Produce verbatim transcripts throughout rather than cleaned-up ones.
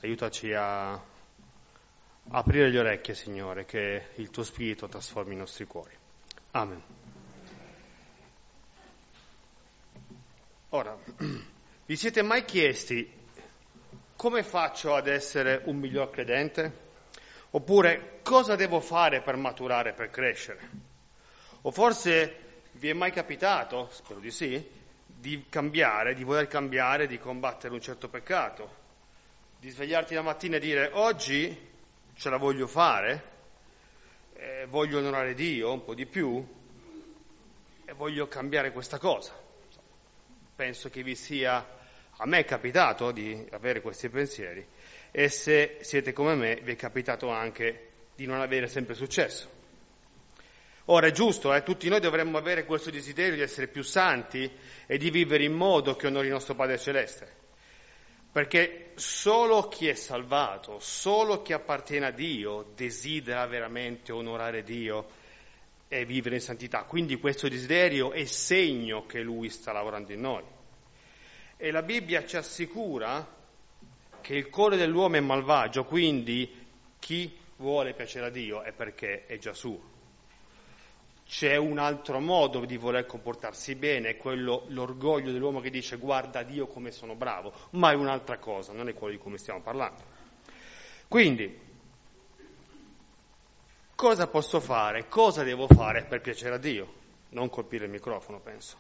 aiutaci a aprire le orecchie, Signore, che il Tuo Spirito trasformi i nostri cuori. Amen. Ora, vi siete mai chiesti come faccio ad essere un miglior credente? Oppure cosa devo fare per maturare, per crescere? O forse vi è mai capitato, spero di sì, di cambiare, di voler cambiare, di combattere un certo peccato, di svegliarti la mattina e dire oggi ce la voglio fare, eh, voglio onorare Dio un po' di più e voglio cambiare questa cosa. Penso che vi sia, a me è capitato di avere questi pensieri e se siete come me vi è capitato anche di non avere sempre successo. Ora è giusto, eh, tutti noi dovremmo avere questo desiderio di essere più santi e di vivere in modo che onori il nostro Padre Celeste, perché solo chi è salvato, solo chi appartiene a Dio desidera veramente onorare Dio e vivere in santità. Quindi questo desiderio è segno che Lui sta lavorando in noi. E la Bibbia ci assicura che il cuore dell'uomo è malvagio, quindi chi vuole piacere a Dio è perché è già suo. C'è un altro modo di voler comportarsi bene, è quello, l'orgoglio dell'uomo che dice guarda Dio come sono bravo, ma è un'altra cosa, non è quello di cui stiamo parlando. Quindi, cosa posso fare? Cosa devo fare per piacere a Dio? Non colpire il microfono, penso.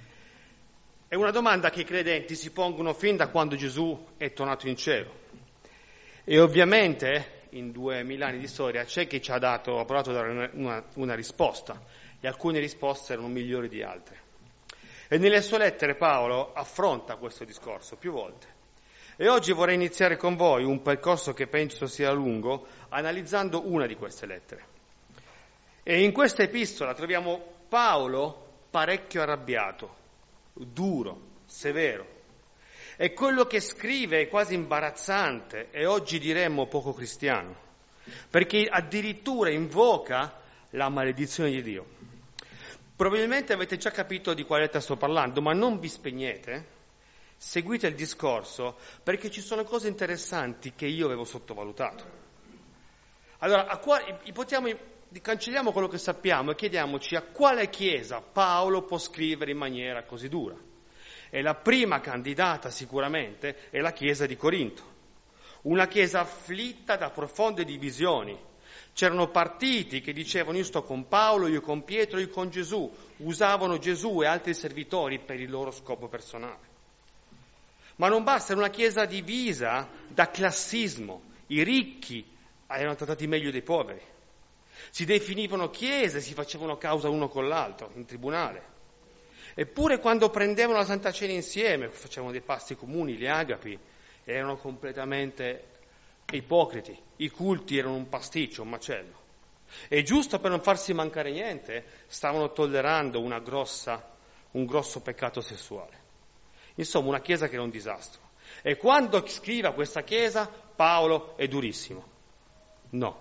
È una domanda che i credenti si pongono fin da quando Gesù è tornato in cielo. E ovviamente in duemila anni di storia c'è chi ci ha dato, ha provato a dare una, una, una risposta, e alcune risposte erano migliori di altre. E nelle sue lettere Paolo affronta questo discorso più volte. E oggi vorrei iniziare con voi un percorso che penso sia lungo, analizzando una di queste lettere. E in questa epistola troviamo Paolo parecchio arrabbiato, duro, severo. E quello che scrive è quasi imbarazzante e oggi diremmo poco cristiano, perché addirittura invoca la maledizione di Dio. Probabilmente avete già capito di quale lettera sto parlando, ma non vi spegnete, seguite il discorso, perché ci sono cose interessanti che io avevo sottovalutato. Allora, a quale, ipotiamo, cancelliamo quello che sappiamo e chiediamoci a quale chiesa Paolo può scrivere in maniera così dura. E la prima candidata sicuramente è la chiesa di Corinto, una chiesa afflitta da profonde divisioni. C'erano partiti che dicevano io sto con Paolo, io con Pietro, io con Gesù, usavano Gesù e altri servitori per il loro scopo personale. Ma non basta, era una chiesa divisa da classismo, i ricchi erano trattati meglio dei poveri, si definivano chiese, si facevano causa uno con l'altro in tribunale. Eppure quando prendevano la Santa Cena insieme, facevano dei pasti comuni, gli agapi, erano completamente ipocriti, i culti erano un pasticcio, un macello. E giusto per non farsi mancare niente, stavano tollerando una grossa, un grosso peccato sessuale. Insomma, una chiesa che era un disastro. E quando scrive a questa chiesa, Paolo è durissimo. No.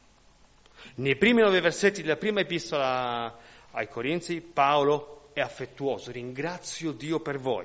Nei primi nove versetti della prima epistola ai Corinzi, Paolo è affettuoso, ringrazio Dio per voi,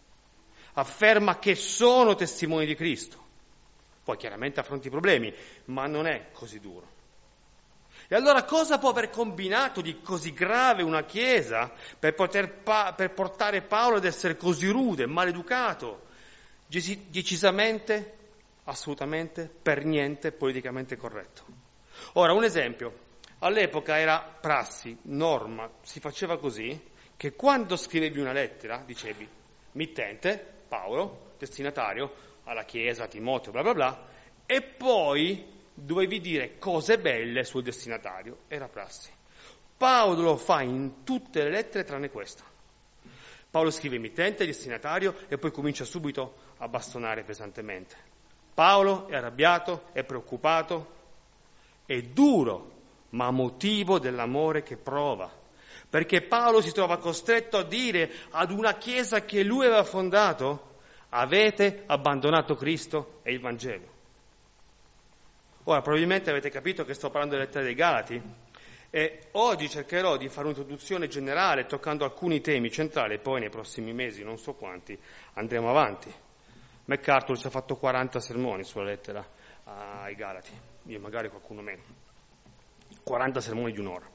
afferma che sono testimoni di Cristo, poi chiaramente affronta i problemi, ma non è così duro. E allora cosa può aver combinato di così grave una chiesa per, poter pa- per portare Paolo ad essere così rude, maleducato, decisamente, assolutamente, per niente politicamente corretto? Ora, un esempio, all'epoca era prassi, norma, si faceva così, che quando scrivevi una lettera, dicevi, mittente, Paolo, destinatario, alla Chiesa, a Timoteo, bla bla bla, e poi dovevi dire cose belle sul destinatario, era prassi. Paolo lo fa in tutte le lettere tranne questa. Paolo scrive mittente, destinatario, e poi comincia subito a bastonare pesantemente. Paolo è arrabbiato, è preoccupato, è duro, ma a motivo dell'amore che prova. Perché Paolo si trova costretto a dire ad una chiesa che lui aveva fondato, avete abbandonato Cristo e il Vangelo. Ora, probabilmente avete capito che sto parlando delle lettere dei Galati e oggi cercherò di fare un'introduzione generale toccando alcuni temi centrali e poi nei prossimi mesi, non so quanti, andremo avanti. MacArthur ci ha fatto quaranta sermoni sulla lettera ai Galati, io magari qualcuno meno, quaranta sermoni di un'ora.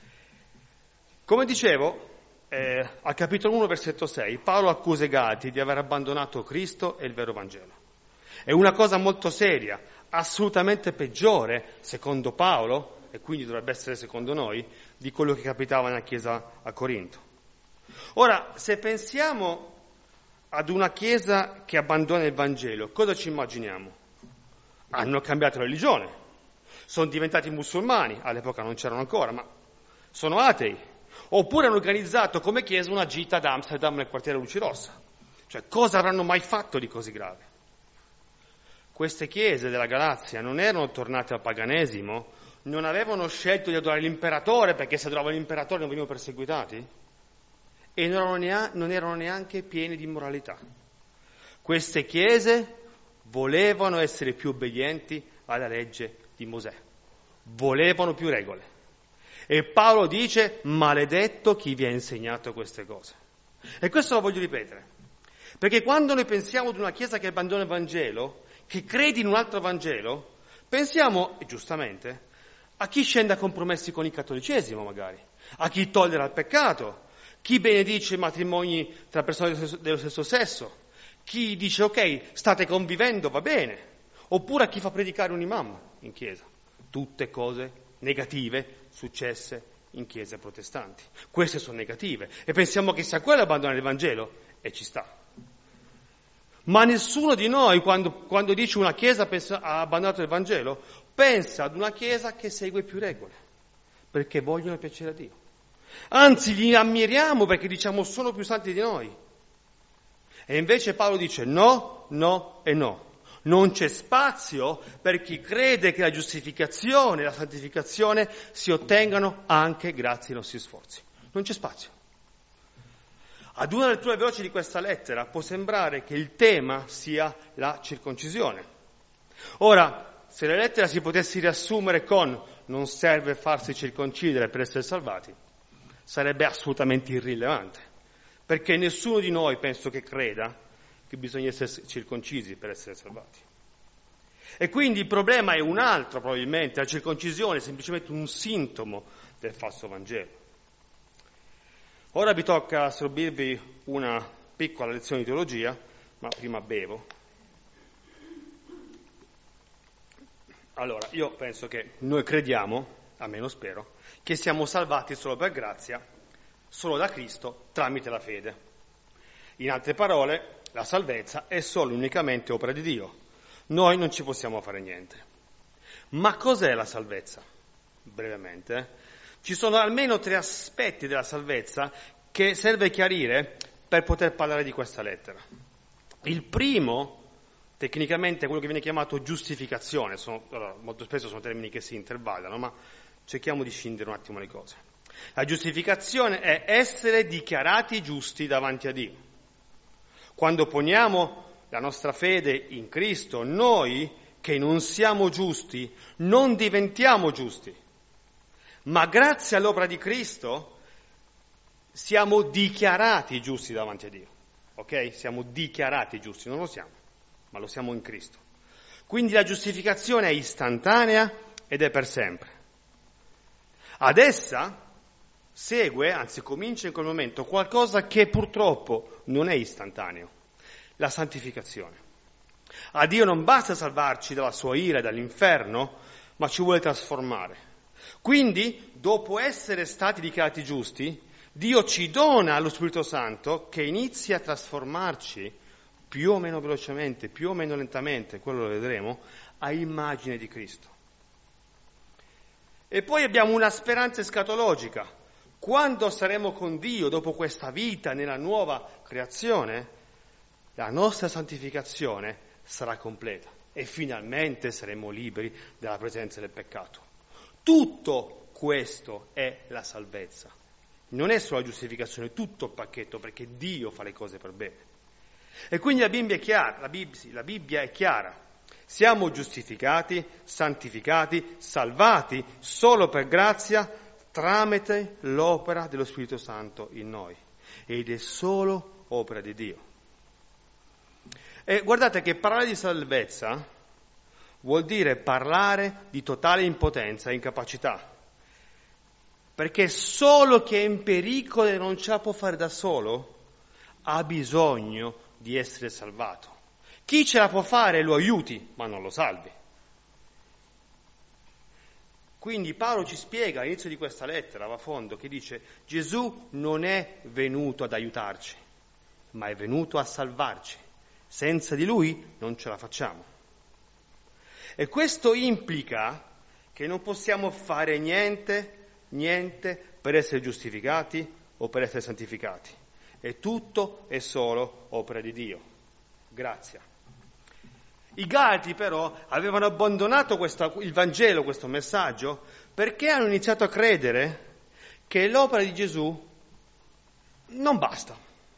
Come dicevo, eh, al capitolo uno, versetto sei, Paolo accusa i Galati di aver abbandonato Cristo e il vero Vangelo. È una cosa molto seria, assolutamente peggiore, secondo Paolo, e quindi dovrebbe essere secondo noi, di quello che capitava nella Chiesa a Corinto. Ora, se pensiamo ad una Chiesa che abbandona il Vangelo, cosa ci immaginiamo? Hanno cambiato religione, sono diventati musulmani, all'epoca non c'erano ancora, ma sono atei, oppure hanno organizzato come Chiesa una gita ad Amsterdam nel quartiere Luci Rossa. Cioè, cosa avranno mai fatto di così grave? Queste chiese della Galazia non erano tornate al paganesimo, non avevano scelto di adorare l'imperatore perché se adoravano l'imperatore non venivano perseguitati e non erano, neanche, non erano neanche pieni di immoralità. Queste chiese volevano essere più obbedienti alla legge di Mosè, volevano più regole. E Paolo dice: maledetto chi vi ha insegnato queste cose. E questo lo voglio ripetere, perché quando noi pensiamo ad una chiesa che abbandona il Vangelo, che crede in un altro Vangelo, pensiamo, e giustamente, a chi scende a compromessi con il cattolicesimo magari, a chi tollera il peccato, chi benedice i matrimoni tra persone dello stesso, dello stesso sesso, chi dice ok, state convivendo, va bene, oppure a chi fa predicare un imam in chiesa. Tutte cose negative successe in chiese protestanti. Queste sono negative e pensiamo che sia quello abbandonare il Vangelo, e ci sta. Ma nessuno di noi, quando, quando dice una chiesa pensa, ha abbandonato il Vangelo, pensa ad una chiesa che segue più regole, perché vogliono piacere a Dio. Anzi, li ammiriamo perché diciamo sono più santi di noi. E invece Paolo dice no, no e no. Non c'è spazio per chi crede che la giustificazione e la santificazione si ottengano anche grazie ai nostri sforzi. Non c'è spazio. Ad una lettura veloce di questa lettera può sembrare che il tema sia la circoncisione. Ora, se la lettera si potesse riassumere con non serve farsi circoncidere per essere salvati, sarebbe assolutamente irrilevante, perché nessuno di noi penso che creda che bisogna essere circoncisi per essere salvati. E quindi il problema è un altro, probabilmente, la circoncisione è semplicemente un sintomo del falso Vangelo. Ora vi tocca assorbirvi una piccola lezione di teologia, ma prima bevo. Allora, io penso che noi crediamo, almeno spero, che siamo salvati solo per grazia, solo da Cristo, tramite la fede. In altre parole, la salvezza è solo e unicamente opera di Dio. Noi non ci possiamo fare niente. Ma cos'è la salvezza? Brevemente, eh? Ci sono almeno tre aspetti della salvezza che serve chiarire per poter parlare di questa lettera. Il primo, tecnicamente, è quello che viene chiamato giustificazione. Sono, allora, molto spesso sono termini che si intervallano, ma cerchiamo di scindere un attimo le cose. La giustificazione è essere dichiarati giusti davanti a Dio. Quando poniamo la nostra fede in Cristo, noi che non siamo giusti, non diventiamo giusti. Ma grazie all'opera di Cristo siamo dichiarati giusti davanti a Dio, ok? Siamo dichiarati giusti, non lo siamo, ma lo siamo in Cristo. Quindi la giustificazione è istantanea ed è per sempre. Ad essa segue, anzi comincia in quel momento, qualcosa che purtroppo non è istantaneo, la santificazione. A Dio non basta salvarci dalla sua ira e dall'inferno, ma ci vuole trasformare. Quindi, dopo essere stati dichiarati giusti, Dio ci dona lo Spirito Santo che inizia a trasformarci più o meno velocemente, più o meno lentamente, quello lo vedremo, a immagine di Cristo. E poi abbiamo una speranza escatologica. Quando saremo con Dio dopo questa vita nella nuova creazione, la nostra santificazione sarà completa e finalmente saremo liberi dalla presenza del peccato. Tutto questo è la salvezza. Non è solo la giustificazione, tutto il pacchetto, perché Dio fa le cose per bene. E quindi la Bibbia è chiara, la Bibbia, sì, la Bibbia è chiara. Siamo giustificati, santificati, salvati solo per grazia tramite l'opera dello Spirito Santo in noi. Ed è solo opera di Dio. E guardate che parlare di salvezza vuol dire parlare di totale impotenza e incapacità. Perché solo chi è in pericolo e non ce la può fare da solo ha bisogno di essere salvato. Chi ce la può fare lo aiuti, ma non lo salvi. Quindi Paolo ci spiega all'inizio di questa lettera, va a fondo, che dice: Gesù non è venuto ad aiutarci, ma è venuto a salvarci. Senza di lui non ce la facciamo. E questo implica che non possiamo fare niente, niente per essere giustificati o per essere santificati. E tutto è solo opera di Dio. Grazia. I Galati però avevano abbandonato questo, il Vangelo, questo messaggio, perché hanno iniziato a credere che l'opera di Gesù non basta.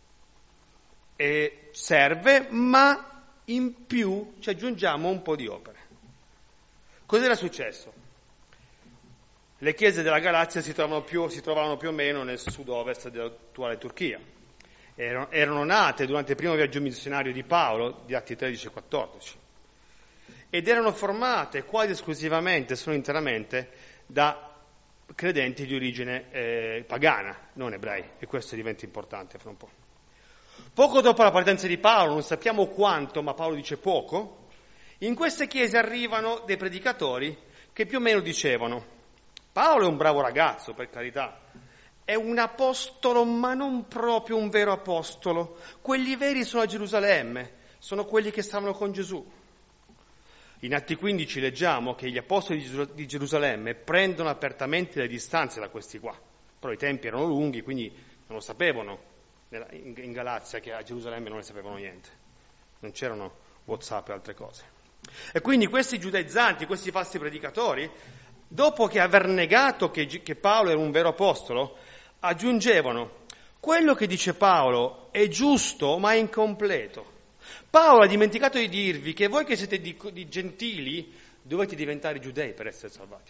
E serve, ma in più ci aggiungiamo un po' di opere. Cos'era successo? Le chiese della Galazia si trovavano più, si trovavano più o meno nel sud-ovest dell'attuale Turchia. Erano, erano nate durante il primo viaggio missionario di Paolo, di Atti tredici e quattordici. Ed erano formate quasi esclusivamente, se non interamente, da credenti di origine eh, pagana, non ebrei, e questo diventa importante fra un po'. Poco dopo la partenza di Paolo, non sappiamo quanto, ma Paolo dice poco, in queste chiese arrivano dei predicatori che più o meno dicevano: Paolo è un bravo ragazzo, per carità, è un apostolo, ma non proprio un vero apostolo. Quelli veri sono a Gerusalemme, sono quelli che stavano con Gesù. In Atti quindici leggiamo che gli apostoli di Gerusalemme prendono apertamente le distanze da questi qua, però i tempi erano lunghi, quindi non lo sapevano in Galazia, che a Gerusalemme non ne sapevano niente, non c'erano WhatsApp e altre cose. E quindi questi giudaizzanti, questi falsi predicatori, dopo che aver negato che, che Paolo era un vero apostolo, aggiungevano: quello che dice Paolo è giusto ma è incompleto. Paolo ha dimenticato di dirvi che voi che siete di, di gentili dovete diventare giudei per essere salvati.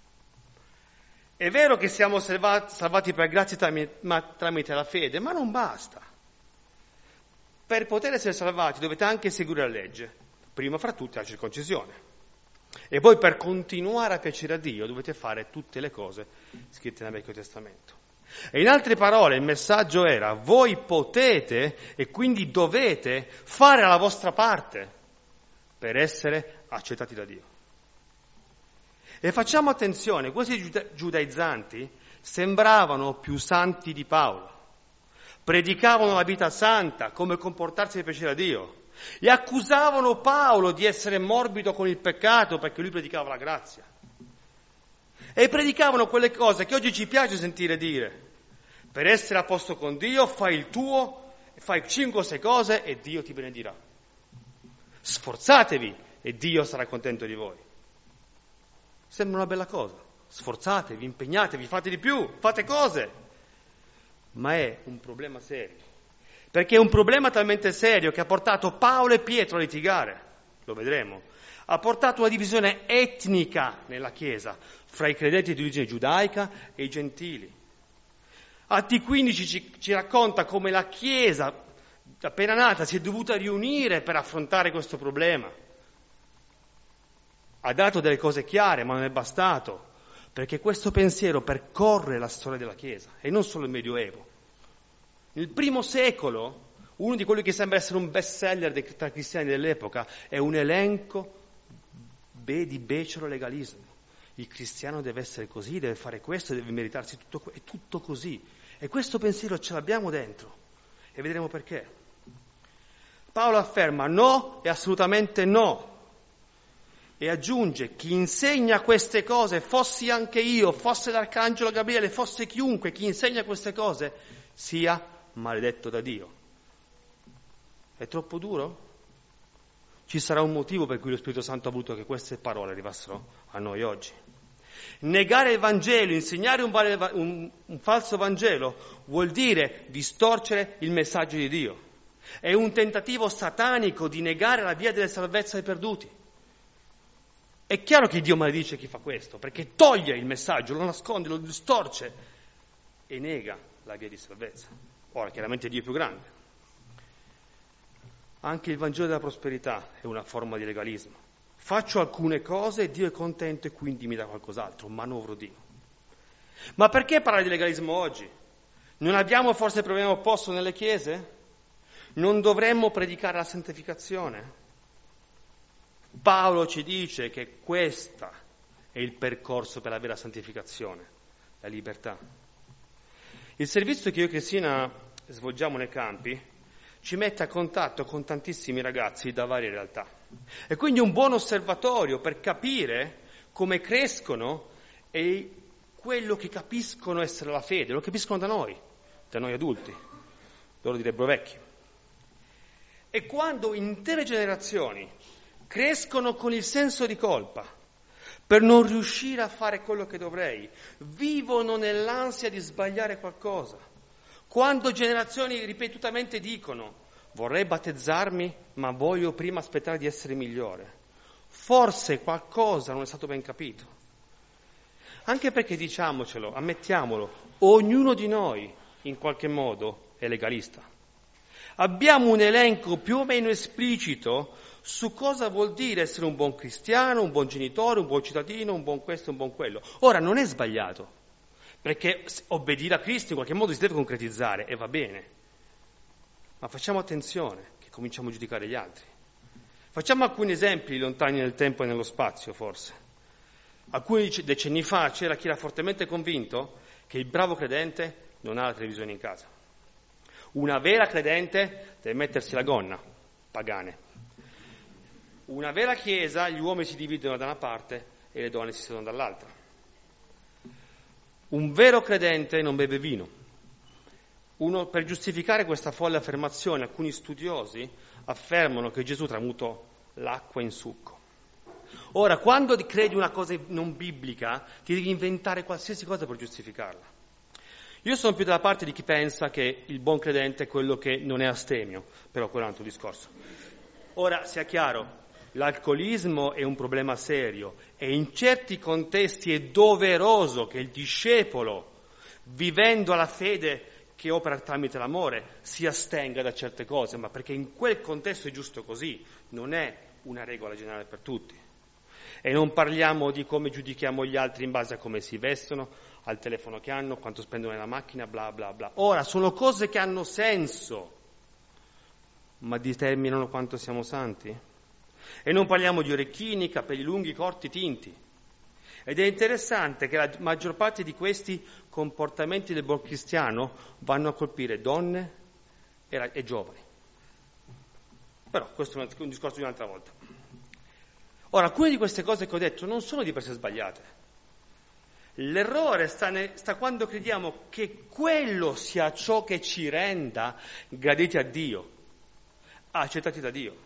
È vero che siamo salvati, salvati per grazia tramite, ma, tramite la fede, ma non basta. Per poter essere salvati dovete anche seguire la legge, prima fra tutte la circoncisione. E poi per continuare a piacere a Dio dovete fare tutte le cose scritte nel Vecchio Testamento. E in altre parole il messaggio era: voi potete e quindi dovete fare la vostra parte per essere accettati da Dio. E facciamo attenzione, questi giuda- giudaizzanti sembravano più santi di Paolo, predicavano la vita santa, come comportarsi per piacere a Dio, e accusavano Paolo di essere morbido con il peccato perché lui predicava la grazia. E predicavano quelle cose che oggi ci piace sentire dire: per essere a posto con Dio fai il tuo, fai cinque o sei cose e Dio ti benedirà. Sforzatevi e Dio sarà contento di voi. Sembra una bella cosa, sforzatevi, impegnatevi, fate di più, fate cose, ma è un problema serio, perché è un problema talmente serio che ha portato Paolo e Pietro a litigare, lo vedremo, ha portato una divisione etnica nella Chiesa fra i credenti di origine giudaica e i gentili. Atti quindici ci, ci racconta come la Chiesa appena nata si è dovuta riunire per affrontare questo problema. Ha dato delle cose chiare, ma non è bastato, perché questo pensiero percorre la storia della Chiesa, e non solo il Medioevo. Nel primo secolo, uno di quelli che sembra essere un best seller dei, tra i cristiani dell'epoca è un elenco be, di becero legalismo. Il cristiano deve essere così, deve fare questo, deve meritarsi tutto, è tutto così. E questo pensiero ce l'abbiamo dentro, e vedremo perché. Paolo afferma no e assolutamente no. E aggiunge: chi insegna queste cose, fossi anche io, fosse l'arcangelo Gabriele, fosse chiunque, chi insegna queste cose sia maledetto da Dio. È troppo duro? Ci sarà un motivo per cui lo Spirito Santo ha voluto che queste parole arrivassero a noi oggi. Negare il Vangelo, insegnare un, un, un falso Vangelo, vuol dire distorcere il messaggio di Dio. È un tentativo satanico di negare la via della salvezza ai perduti. È chiaro che Dio maledice chi fa questo, perché toglie il messaggio, lo nasconde, lo distorce e nega la via di salvezza. Ora, chiaramente Dio è più grande. Anche il Vangelo della prosperità è una forma di legalismo. Faccio alcune cose e Dio è contento e quindi mi dà qualcos'altro, manovro Dio. Ma perché parlare di legalismo oggi? Non abbiamo forse il problema opposto nelle chiese? Non dovremmo predicare la santificazione? Paolo ci dice che questo è il percorso per la vera santificazione, la libertà. Il servizio che io e Cristina svolgiamo nei campi ci mette a contatto con tantissimi ragazzi da varie realtà. E quindi è un buon osservatorio per capire come crescono e quello che capiscono essere la fede, lo capiscono da noi, da noi adulti, loro direbbero vecchi. E quando intere generazioni crescono con il senso di colpa per non riuscire a fare quello che dovrei, vivono nell'ansia di sbagliare qualcosa, quando generazioni ripetutamente dicono vorrei battezzarmi ma voglio prima aspettare di essere migliore, forse qualcosa non è stato ben capito. Anche perché, diciamocelo, ammettiamolo, ognuno di noi in qualche modo è legalista. Abbiamo un elenco più o meno esplicito su cosa vuol dire essere un buon cristiano, un buon genitore, un buon cittadino, un buon questo, un buon quello. Ora, non è sbagliato, perché obbedire a Cristo in qualche modo si deve concretizzare e va bene. Ma facciamo attenzione che cominciamo a giudicare gli altri. Facciamo alcuni esempi lontani nel tempo e nello spazio, forse. Alcuni decenni fa c'era chi era fortemente convinto che il bravo credente non ha la televisione in casa. Una vera credente deve mettersi la gonna, pagane. Una vera chiesa, gli uomini si dividono da una parte e le donne si siedono dall'altra. Un vero credente non beve vino. Uno, per giustificare questa folle affermazione, alcuni studiosi affermano che Gesù tramutò l'acqua in succo. Ora, quando credi una cosa non biblica, ti devi inventare qualsiasi cosa per giustificarla. Io sono più dalla parte di chi pensa che il buon credente è quello che non è astemio, però quello è un altro discorso. Ora, sia chiaro, l'alcolismo è un problema serio e in certi contesti è doveroso che il discepolo, vivendo la fede che opera tramite l'amore, si astenga da certe cose, ma perché in quel contesto è giusto così, non è una regola generale per tutti. E non parliamo di come giudichiamo gli altri in base a come si vestono, al telefono che hanno, quanto spendono nella macchina, bla bla bla. Ora, sono cose che hanno senso, ma determinano quanto siamo santi. E non parliamo di orecchini, capelli lunghi, corti, tinti. Ed è interessante che la maggior parte di questi comportamenti del buon cristiano vanno a colpire donne e, e giovani. Però questo è un discorso di un'altra volta. Ora, alcune di queste cose che ho detto non sono di per sé sbagliate. L'errore sta, ne, sta quando crediamo che quello sia ciò che ci renda graditi a Dio, accettati da Dio.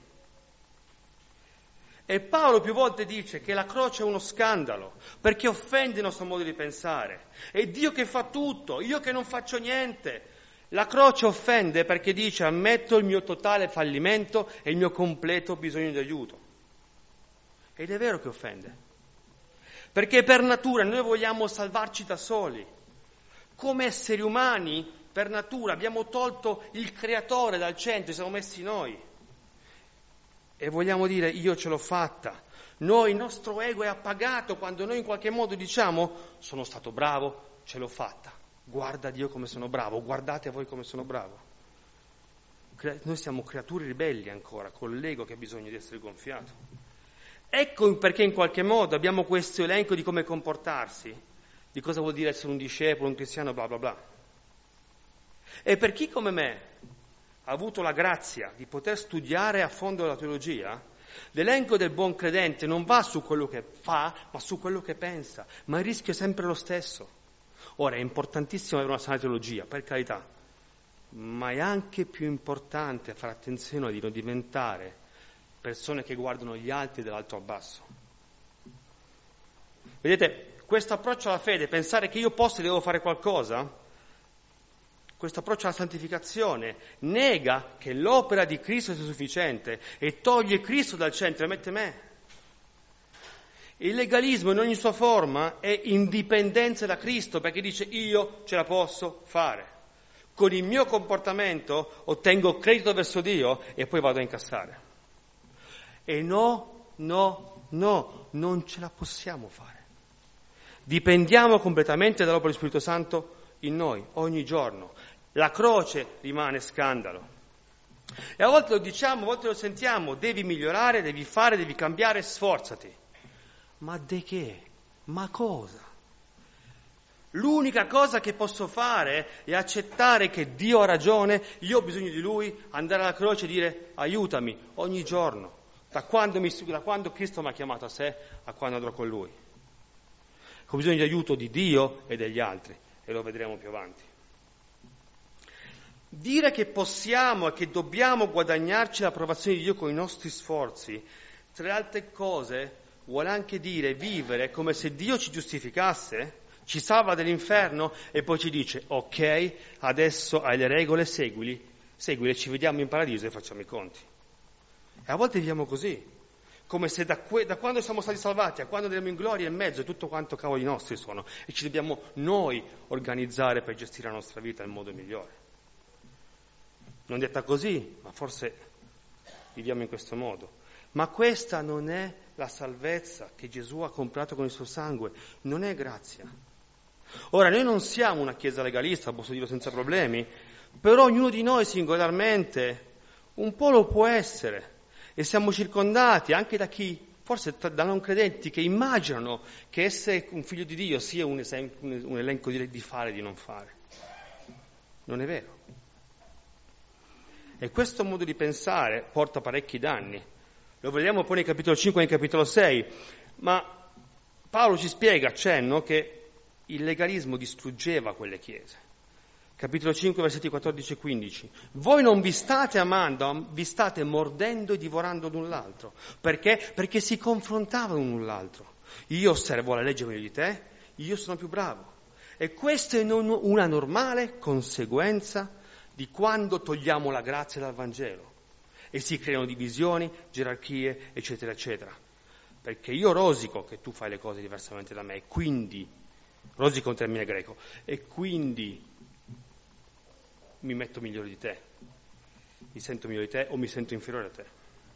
E Paolo più volte dice che la croce è uno scandalo, perché offende il nostro modo di pensare. È Dio che fa tutto, io che non faccio niente. La croce offende perché dice ammetto il mio totale fallimento e il mio completo bisogno di aiuto. Ed è vero che offende, perché per natura noi vogliamo salvarci da soli. Come esseri umani, per natura, abbiamo tolto il creatore dal centro, ci siamo messi noi. E vogliamo dire io ce l'ho fatta. Noi, il nostro ego è appagato quando noi in qualche modo diciamo sono stato bravo, ce l'ho fatta. Guarda Dio come sono bravo, guardate voi come sono bravo. Cre- noi siamo creature ribelli ancora, con l'ego che ha bisogno di essere gonfiato. Ecco perché in qualche modo abbiamo questo elenco di come comportarsi, di cosa vuol dire essere un discepolo, un cristiano, bla bla bla. E per chi come me ha avuto la grazia di poter studiare a fondo la teologia, l'elenco del buon credente non va su quello che fa, ma su quello che pensa, ma il rischio è sempre lo stesso. Ora, è importantissimo avere una sana teologia, per carità, ma è anche più importante fare attenzione di non diventare persone che guardano gli altri dall'alto al basso. Vedete, questo approccio alla fede, pensare che io posso e devo fare qualcosa, questo approccio alla santificazione nega che l'opera di Cristo sia sufficiente e toglie Cristo dal centro e mette me. Il legalismo in ogni sua forma è indipendenza da Cristo, perché dice io ce la posso fare. Con il mio comportamento ottengo credito verso Dio e poi vado a incassare. E no, no, no, non ce la possiamo fare. Dipendiamo completamente dall'opera dello Spirito Santo in noi, ogni giorno. La croce rimane scandalo. E a volte lo diciamo, a volte lo sentiamo, devi migliorare, devi fare, devi cambiare, sforzati. Ma di che? Ma cosa? L'unica cosa che posso fare è accettare che Dio ha ragione, io ho bisogno di Lui, andare alla croce e dire aiutami ogni giorno, da quando, mi, da quando Cristo mi ha chiamato a sé a quando andrò con Lui. Ho bisogno di aiuto di Dio e degli altri, e lo vedremo più avanti. Dire che possiamo e che dobbiamo guadagnarci l'approvazione di Dio con i nostri sforzi, tra le altre cose, vuole anche dire vivere come se Dio ci giustificasse, ci salva dall'inferno e poi ci dice ok, adesso hai le regole, seguili, seguile, ci vediamo in paradiso e facciamo i conti. E a volte viviamo così, come se da, que- da quando siamo stati salvati a quando andremo in gloria in mezzo tutto quanto cavoli nostri sono e ci dobbiamo noi organizzare per gestire la nostra vita nel modo migliore. Non detta così, ma forse viviamo in questo modo. Ma questa non è la salvezza che Gesù ha comprato con il suo sangue, non è grazia. Ora, noi non siamo una chiesa legalista, posso dirlo senza problemi, però ognuno di noi singolarmente un po' lo può essere. E siamo circondati anche da chi, forse da non credenti, che immaginano che essere un figlio di Dio sia un, esempio, un elenco di, di fare e di non fare. Non è vero. E questo modo di pensare porta parecchi danni. Lo vediamo poi nel capitolo cinque e nel capitolo sei, ma Paolo ci spiega, accenno, che il legalismo distruggeva quelle chiese. Capitolo cinque, versetti quattordici e quindici. Voi non vi state amando, vi state mordendo e divorando l'un l'altro. Perché? Perché si confrontavano l'un l'altro. Io osservo la legge meglio di te, io sono più bravo. E questa è non una normale conseguenza di quando togliamo la grazia dal Vangelo. E si creano divisioni, gerarchie, eccetera, eccetera. Perché io rosico che tu fai le cose diversamente da me, e quindi, rosico è un termine greco, e quindi mi metto migliore di te, mi sento migliore di te o mi sento inferiore a te.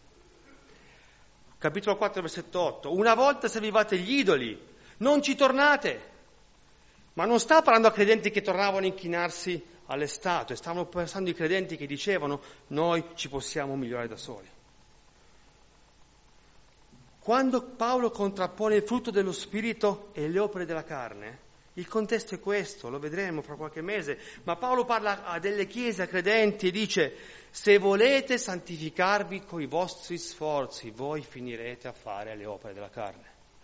Capitolo quattro, versetto otto. Una volta servivate gli idoli, non ci tornate. Ma non sta parlando a credenti che tornavano a inchinarsi alle statue, stavano pensando ai credenti che dicevano noi ci possiamo migliorare da soli. Quando Paolo contrappone il frutto dello Spirito e le opere della carne, il contesto è questo, lo vedremo fra qualche mese, ma Paolo parla a delle chiese, a credenti e dice se volete santificarvi coi vostri sforzi, voi finirete a fare le opere della carne.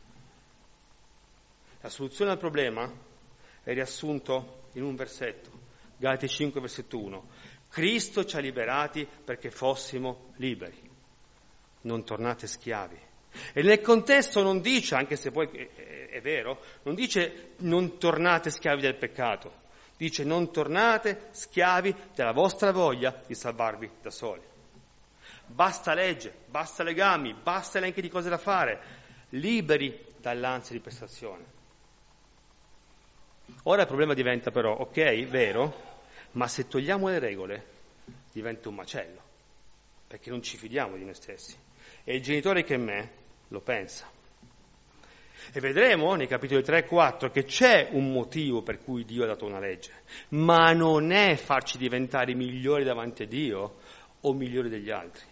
La soluzione al problema è riassunto in un versetto, Galati cinque, versetto uno. Cristo ci ha liberati perché fossimo liberi, non tornate schiavi. E nel contesto non dice, anche se poi è, è vero, non dice non tornate schiavi del peccato, dice non tornate schiavi della vostra voglia di salvarvi da soli. Basta legge, basta legami, basta elenchi di cose da fare, liberi dall'ansia di prestazione. Ora il problema diventa però, ok, vero, ma se togliamo le regole diventa un macello, perché non ci fidiamo di noi stessi. E il genitore che è me lo pensa. E vedremo nei capitoli tre e quattro che c'è un motivo per cui Dio ha dato una legge, ma non è farci diventare migliori davanti a Dio o migliori degli altri.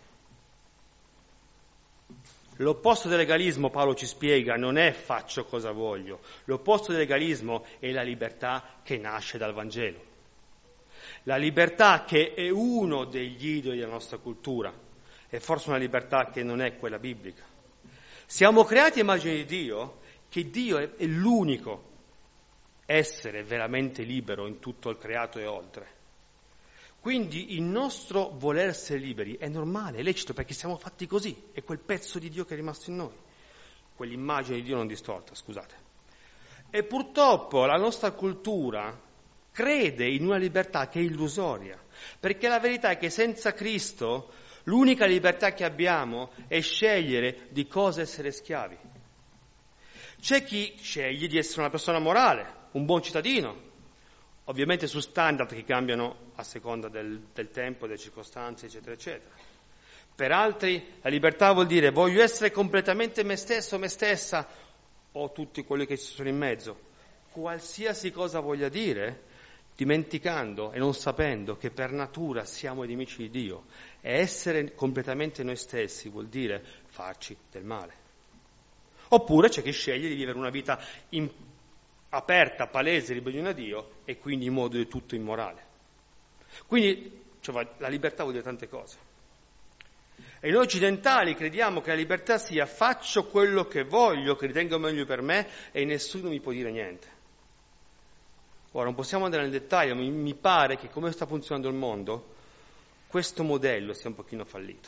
L'opposto del legalismo, Paolo ci spiega, non è faccio cosa voglio. L'opposto del legalismo è la libertà che nasce dal Vangelo. La libertà che è uno degli idoli della nostra cultura, è forse una libertà che non è quella biblica. Siamo creati a immagine di Dio, che Dio è, è l'unico essere veramente libero in tutto il creato e oltre. Quindi il nostro voler essere liberi è normale, è lecito, perché siamo fatti così, è quel pezzo di Dio che è rimasto in noi, quell'immagine di Dio non distorta, scusate. E purtroppo la nostra cultura crede in una libertà che è illusoria, perché la verità è che senza Cristo l'unica libertà che abbiamo è scegliere di cosa essere schiavi. C'è chi sceglie di essere una persona morale, un buon cittadino, ovviamente su standard che cambiano a seconda del, del tempo, delle circostanze, eccetera, eccetera. Per altri la libertà vuol dire voglio essere completamente me stesso, me stessa, o tutti quelli che ci sono in mezzo. Qualsiasi cosa voglia dire, dimenticando e non sapendo che per natura siamo nemici di Dio, e essere completamente noi stessi vuol dire farci del male. Oppure c'è chi sceglie di vivere una vita in, aperta, palese, ribellione a Dio e quindi in modo del tutto immorale. Quindi cioè, la libertà vuol dire tante cose. E noi occidentali crediamo che la libertà sia faccio quello che voglio, che ritengo meglio per me e nessuno mi può dire niente. Ora, non possiamo andare nel dettaglio, ma mi pare che come sta funzionando il mondo, questo modello sia un pochino fallito.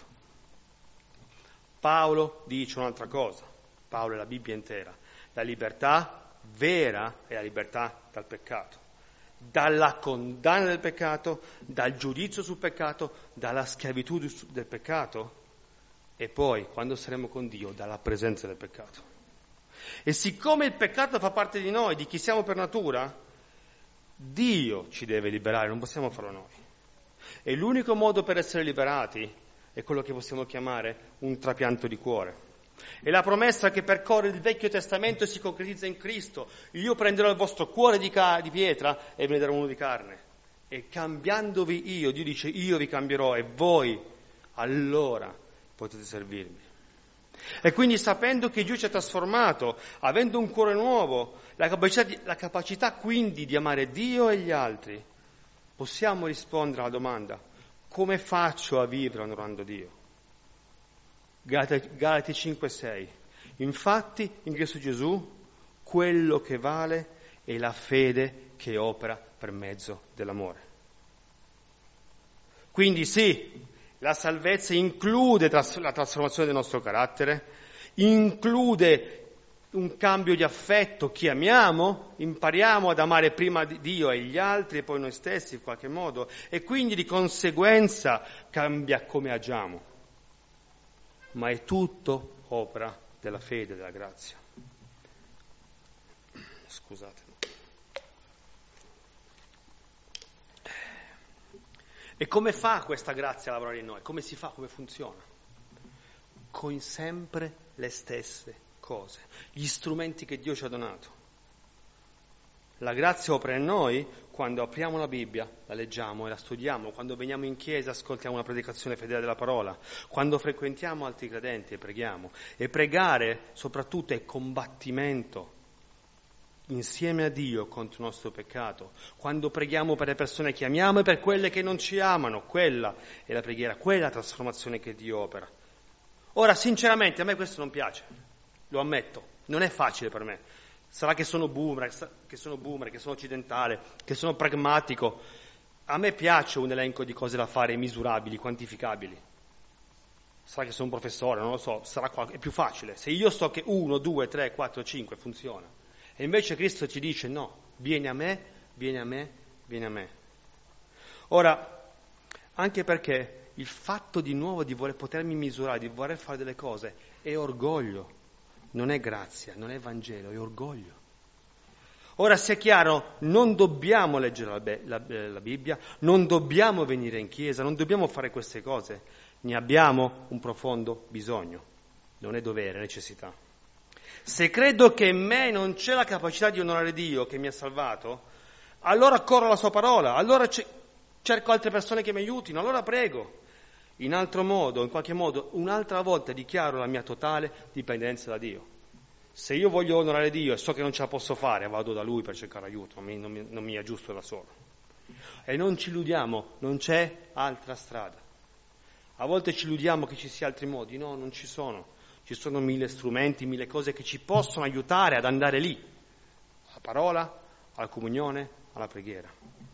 Paolo dice un'altra cosa, Paolo è la Bibbia intera, la libertà vera è la libertà dal peccato, dalla condanna del peccato, dal giudizio sul peccato, dalla schiavitù del peccato e poi, quando saremo con Dio, dalla presenza del peccato. E siccome il peccato fa parte di noi, di chi siamo per natura, Dio ci deve liberare, non possiamo farlo noi. E l'unico modo per essere liberati è quello che possiamo chiamare un trapianto di cuore. E la promessa che percorre il Vecchio Testamento si concretizza in Cristo. Io prenderò il vostro cuore di, ca- di pietra e ve ne darò uno di carne. E cambiandovi io, Dio dice, io vi cambierò e voi allora potete servirmi. E quindi sapendo che Dio ci ha trasformato, avendo un cuore nuovo, la capacità, di, la capacità quindi di amare Dio e gli altri, possiamo rispondere alla domanda, come faccio a vivere onorando Dio? Galati cinque sei. Infatti, in Cristo Gesù, quello che vale è la fede che opera per mezzo dell'amore. Quindi sì, la salvezza include tras- la trasformazione del nostro carattere, include un cambio di affetto, chi amiamo, impariamo ad amare prima Dio e gli altri e poi noi stessi in qualche modo, e quindi di conseguenza cambia come agiamo. Ma è tutto opera della fede, della grazia. Scusate. E come fa questa grazia a lavorare in noi? Come si fa? Come funziona? Con sempre le stesse cose, gli strumenti che Dio ci ha donato. La grazia opera in noi quando apriamo la Bibbia, la leggiamo e la studiamo, quando veniamo in chiesa ascoltiamo una predicazione fedele della parola, quando frequentiamo altri credenti e preghiamo. E pregare soprattutto è combattimento insieme a Dio contro il nostro peccato. Quando preghiamo per le persone che amiamo e per quelle che non ci amano, quella è la preghiera, quella è la trasformazione che Dio opera. Ora, sinceramente, a me questo non piace, lo ammetto, non è facile per me. Sarà che sono boomer, che sono boomer, che sono occidentale, che sono pragmatico. A me piace un elenco di cose da fare misurabili, quantificabili. Sarà che sono un professore, non lo so, sarà qual- è più facile. Se io so che uno, due, tre, quattro, cinque funziona. E invece Cristo ci dice no, vieni a me, vieni a me, vieni a me. Ora, anche perché il fatto di nuovo di voler potermi misurare, di voler fare delle cose, è orgoglio. Non è grazia, non è Vangelo, è orgoglio. Ora sia chiaro, non dobbiamo leggere la, Be- la, la Bibbia, non dobbiamo venire in chiesa, non dobbiamo fare queste cose, ne abbiamo un profondo bisogno, non è dovere, è necessità. Se credo che in me non c'è la capacità di onorare Dio che mi ha salvato, allora corro alla sua parola, allora c- cerco altre persone che mi aiutino, allora prego. In altro modo, in qualche modo, un'altra volta dichiaro la mia totale dipendenza da Dio. Se io voglio onorare Dio e so che non ce la posso fare, vado da Lui per cercare aiuto, non mi, non mi, non mi aggiusto da solo. E non ci illudiamo, non c'è altra strada. A volte ci illudiamo che ci sia altri modi, no, non ci sono. Ci sono mille strumenti, mille cose che ci possono aiutare ad andare lì. Alla parola, alla comunione, alla preghiera.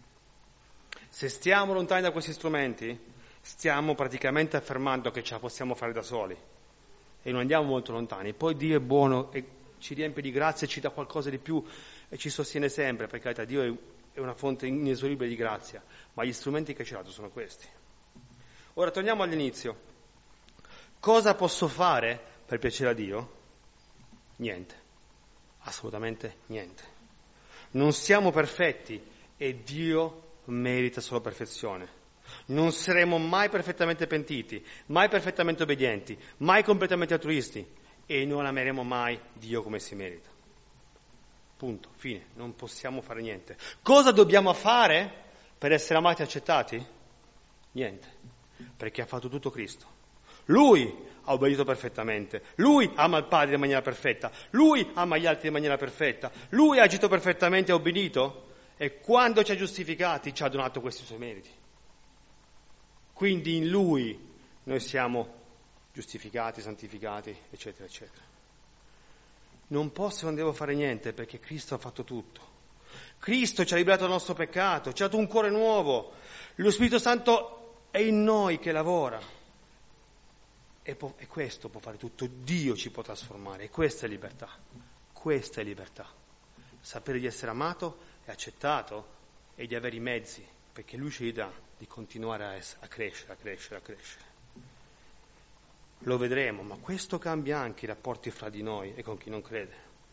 Se stiamo lontani da questi strumenti, stiamo praticamente affermando che ce la possiamo fare da soli e non andiamo molto lontani. Poi Dio è buono e ci riempie di grazia e ci dà qualcosa di più e ci sostiene sempre, per carità, Dio è una fonte inesauribile di grazia, ma gli strumenti che ci ha dato sono questi. Ora torniamo all'inizio. Cosa posso fare per piacere a Dio? Niente, assolutamente niente. Non siamo perfetti e Dio merita solo perfezione. Non saremo mai perfettamente pentiti, mai perfettamente obbedienti, mai completamente altruisti e non ameremo mai Dio come si merita. Punto, fine, non possiamo fare niente. Cosa dobbiamo fare per essere amati e accettati? Niente, perché ha fatto tutto Cristo. Lui ha obbedito perfettamente, Lui ama il Padre in maniera perfetta, Lui ama gli altri in maniera perfetta, Lui ha agito perfettamente e ha obbedito e quando ci ha giustificati ci ha donato questi suoi meriti. Quindi in Lui noi siamo giustificati, santificati, eccetera, eccetera. Non posso e non devo fare niente perché Cristo ha fatto tutto. Cristo ci ha liberato dal nostro peccato, ci ha dato un cuore nuovo, lo Spirito Santo è in noi che lavora. E, può, e questo può fare tutto, Dio ci può trasformare, e questa è libertà, questa è libertà, sapere di essere amato e accettato e di avere i mezzi, perché Lui ci li dà, di continuare a, essere, a crescere, a crescere, a crescere. Lo vedremo, ma questo cambia anche i rapporti fra di noi e con chi non crede.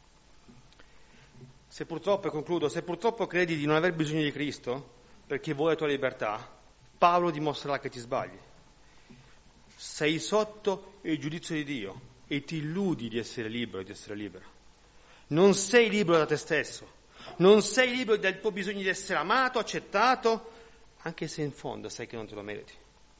Se purtroppo, e concludo, se purtroppo credi di non aver bisogno di Cristo, perché vuoi la tua libertà, Paolo dimostrerà che ti sbagli. Sei sotto il giudizio di Dio e ti illudi di essere libero e di essere libera. Non sei libero da te stesso, non sei libero del tuo bisogno di essere amato, accettato, anche se in fondo sai che non te lo meriti.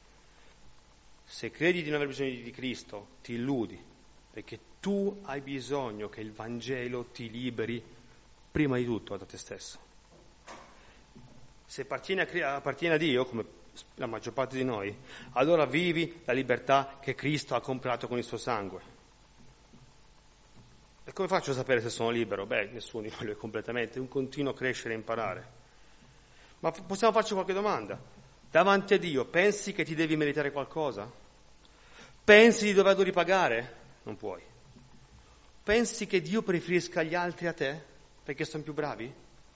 Se credi di non aver bisogno di Cristo, ti illudi, perché tu hai bisogno che il Vangelo ti liberi prima di tutto da te stesso. Se appartieni a, appartieni a Dio, come la maggior parte di noi, allora vivi la libertà che Cristo ha comprato con il suo sangue. E come faccio a sapere se sono libero? Beh, nessuno di noi lo è completamente, è un continuo crescere e imparare. Ma possiamo farci qualche domanda? Davanti a Dio, pensi che ti devi meritare qualcosa? Pensi di doverlo ripagare? Non puoi. Pensi che Dio preferisca gli altri a te perché sono più bravi?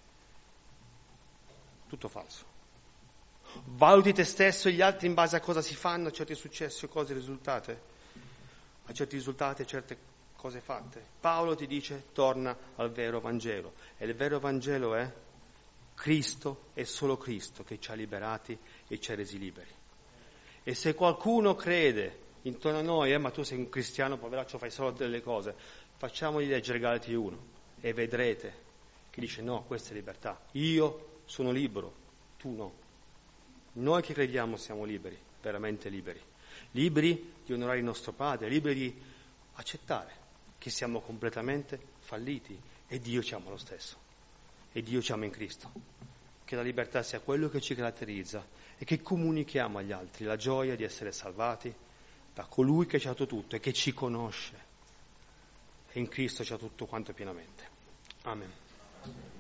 Tutto falso. Valuti te stesso e gli altri in base a cosa si fanno, a certi successi o cose risultate, a certi risultati, a certe cose fatte. Paolo ti dice torna al vero Vangelo e il vero Vangelo è Cristo e solo Cristo che ci ha liberati e ci ha resi liberi. E se qualcuno crede intorno a noi, eh, ma tu sei un cristiano, poveraccio, fai solo delle cose, facciamogli leggere Galati uno e vedrete che dice no, questa è libertà. Io sono libero, tu no. Noi che crediamo siamo liberi, veramente liberi, liberi di onorare il nostro Padre, liberi di accettare che siamo completamente falliti e Dio ci ama lo stesso, e Dio ci ama in Cristo. Che la libertà sia quello che ci caratterizza e che comunichiamo agli altri la gioia di essere salvati da colui che ci ha dato tutto e che ci conosce e in Cristo ci ha tutto quanto pienamente. Amen.